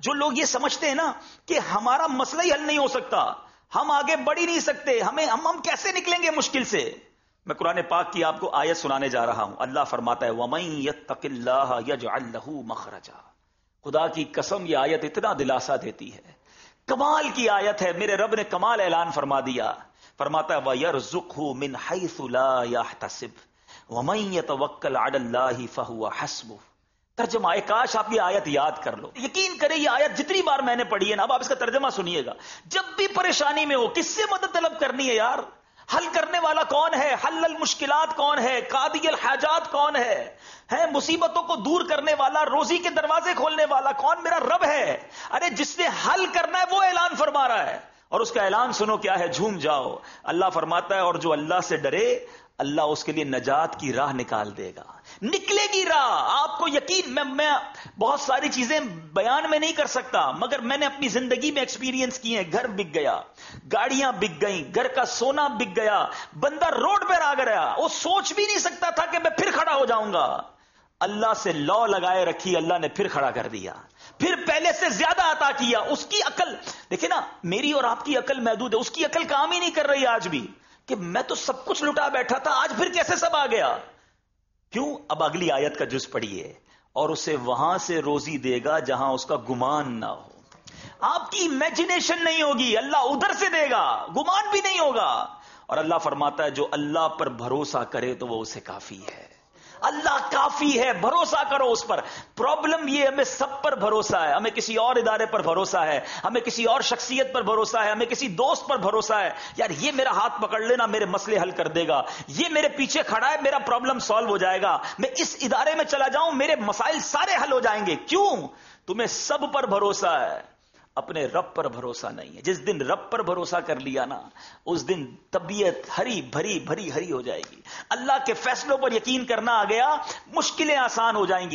جو لوگ یہ سمجھتے ہیں نا کہ ہمارا مسئلہ ہی حل نہیں ہو سکتا، ہم آگے بڑھ ہی نہیں سکتے، ہم کیسے نکلیں گے مشکل سے، میں قرآن پاک کی آپ کو آیت سنانے جا رہا ہوں۔ اللہ فرماتا ہے وَمَن يَتَّقِ اللَّهَ يَجْعَل لَّهُ مَخْرَجًا۔ خدا کی قسم یہ آیت اتنا دلاسا دیتی ہے، کمال کی آیت ہے، میرے رب نے کمال اعلان فرما دیا، فرماتا ہے وَيَرْزُقْهُ مِنْ حَيْثُ لَا يَحْتَسِبُ وَمَن يَتَوَكَّلْ عَلَى اللَّهِ فَهُوَ حَسْبُهُ۔ ترجمہ، کاش آپ یہ آیت یاد کر لو، یقین کریں یہ آیت جتنی بار میں نے پڑھی ہے نا، اب آپ اس کا ترجمہ سنیے گا، جب بھی پریشانی میں ہو کس سے مدد طلب کرنی ہے یار؟ حل کرنے والا کون ہے؟ حل المشکلات کون ہے؟ قاضی الحاجات کون ہے مصیبتوں کو دور کرنے والا، روزی کے دروازے کھولنے والا کون؟ میرا رب ہے۔ ارے جس نے حل کرنا ہے وہ اعلان فرما رہا ہے، اور اس کا اعلان سنو کیا ہے، جھوم جاؤ۔ اللہ فرماتا ہے اور جو اللہ سے ڈرے اللہ اس کے لیے نجات کی راہ نکال دے گا، نکلے گی راہ۔ آپ کو یقین، میں بہت ساری چیزیں بیان میں نہیں کر سکتا، مگر میں نے اپنی زندگی میں ایکسپیرینس کی ہیں۔ گھر بک گیا، گاڑیاں بک گئیں، گھر کا سونا بک گیا، بندہ روڈ پر آ گیا، وہ سوچ بھی نہیں سکتا تھا کہ میں پھر کھڑا ہو جاؤں گا۔ اللہ سے لو لگائے رکھی، اللہ نے پھر کھڑا کر دیا، پھر پہلے سے زیادہ عطا کیا۔ اس کی عقل دیکھیں نا، میری اور آپ کی عقل محدود ہے، اس کی عقل کام ہی نہیں کر رہی آج بھی، کہ میں تو سب کچھ لٹا بیٹھا تھا، آج پھر کیسے سب آ گیا؟ کیوں؟ اب اگلی آیت کا جز پڑھیے، اور اسے وہاں سے روزی دے گا جہاں اس کا گمان نہ ہو۔ آپ کی امیجنیشن نہیں ہوگی، اللہ ادھر سے دے گا، گمان بھی نہیں ہوگا۔ اور اللہ فرماتا ہے جو اللہ پر بھروسہ کرے تو وہ اسے کافی ہے۔ اللہ کافی ہے، بھروسہ کرو اس پر۔ پرابلم یہ ہمیں سب پر بھروسہ ہے، ہمیں کسی اور ادارے پر بھروسہ ہے، ہمیں کسی اور شخصیت پر بھروسہ ہے، ہمیں کسی دوست پر بھروسہ ہے، یار یہ میرا ہاتھ پکڑ لینا میرے مسئلے حل کر دے گا، یہ میرے پیچھے کھڑا ہے میرا پرابلم سالو ہو جائے گا، میں اس ادارے میں چلا جاؤں میرے مسائل سارے حل ہو جائیں گے۔ کیوں؟ تمہیں سب پر بھروسہ ہے، اپنے رب پر بھروسہ نہیں ہے۔ جس دن رب پر بھروسہ کر لیا نا، اس دن طبیعت ہری بھری ہری ہری ہو جائے گی۔ اللہ کے فیصلوں پر یقین کرنا آ گیا، مشکلیں آسان ہو جائیں گی۔